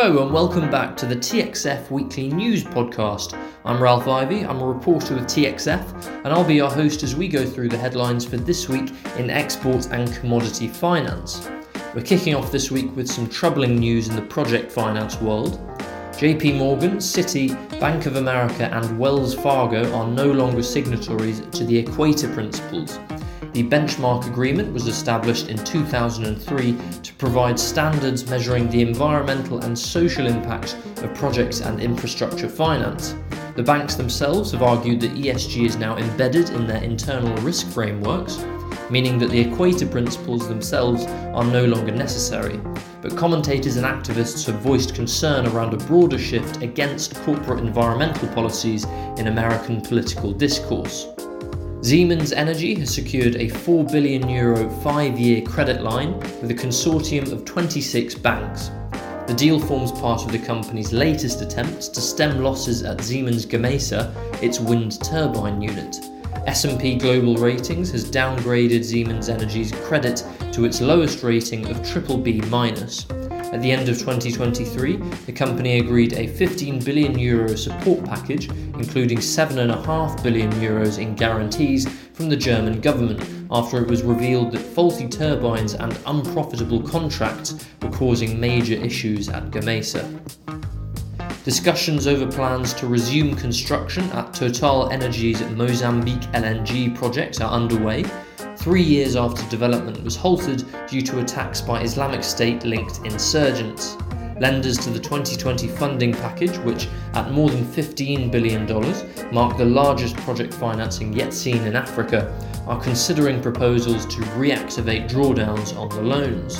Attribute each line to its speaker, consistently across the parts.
Speaker 1: Hello and welcome back to the TXF Weekly News Podcast. I'm Ralph Ivy, I'm a reporter with TXF, and I'll be your host as we go through the headlines for this week in export and commodity finance. We're kicking off this week with some troubling news in the project finance world. JP Morgan, Citi, Bank of America and Wells Fargo are no longer signatories to the Equator Principles. The benchmark agreement was established in 2003 to provide standards measuring the environmental and social impacts of projects and infrastructure finance. The banks themselves have argued that ESG is now embedded in their internal risk frameworks, meaning that the Equator Principles themselves are no longer necessary. But commentators and activists have voiced concern around a broader shift against corporate environmental policies in American political discourse. Siemens Energy has secured a €4 billion 5-year credit line with a consortium of 26 banks. The deal forms part of the company's latest attempts to stem losses at Siemens Gamesa, its wind turbine unit. S&P Global Ratings has downgraded Siemens Energy's credit to its lowest rating of BBB-. At the end of 2023, the company agreed a €15 billion support package, including €7.5 billion in guarantees from the German government, after it was revealed that faulty turbines and unprofitable contracts were causing major issues at Gamesa. Discussions over plans to resume construction at TotalEnergies' Mozambique LNG project are underway, 3 years after development was halted due to attacks by Islamic State-linked insurgents. Lenders to the 2020 funding package, which at more than $15 billion mark the largest project financing yet seen in Africa, are considering proposals to reactivate drawdowns on the loans.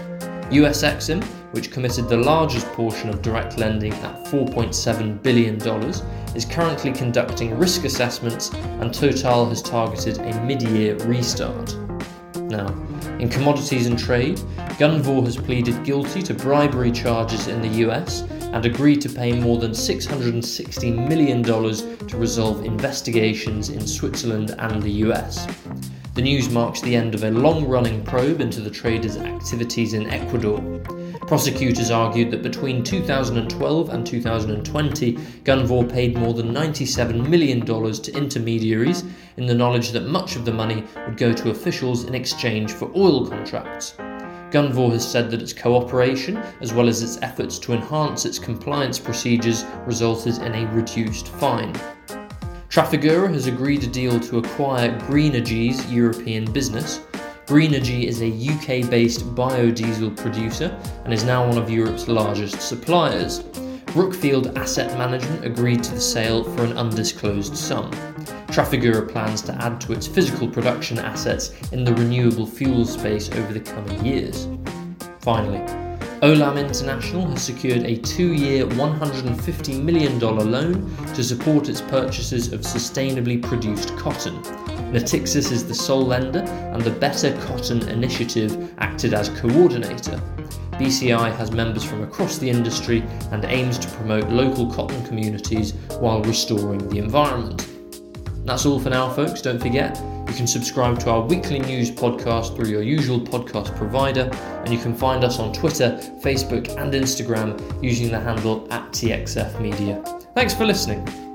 Speaker 1: US Exim, which committed the largest portion of direct lending at $4.7 billion, is currently conducting risk assessments, and Total has targeted a mid-year restart. Now, in commodities and trade, Gunvor has pleaded guilty to bribery charges in the US and agreed to pay more than $660 million to resolve investigations in Switzerland and the US. The news marks the end of a long-running probe into the trader's activities in Ecuador. Prosecutors argued that between 2012 and 2020, Gunvor paid more than $97 million to intermediaries in the knowledge that much of the money would go to officials in exchange for oil contracts. Gunvor has said that its cooperation, as well as its efforts to enhance its compliance procedures, resulted in a reduced fine. Trafigura has agreed a deal to acquire Greenergy's European business. Greenergy is a UK-based biodiesel producer and is now one of Europe's largest suppliers. Brookfield Asset Management agreed to the sale for an undisclosed sum. Trafigura plans to add to its physical production assets in the renewable fuel space over the coming years. Finally, Olam International has secured a 2-year $150 million loan to support its purchases of sustainably produced cotton. Natixis is the sole lender, and the Better Cotton Initiative acted as coordinator. BCI has members from across the industry and aims to promote local cotton communities while restoring the environment. That's all for now, folks. Don't forget, you can subscribe to our weekly news podcast through your usual podcast provider, and you can find us on Twitter, Facebook and Instagram using the handle @TXF Media. Thanks for listening.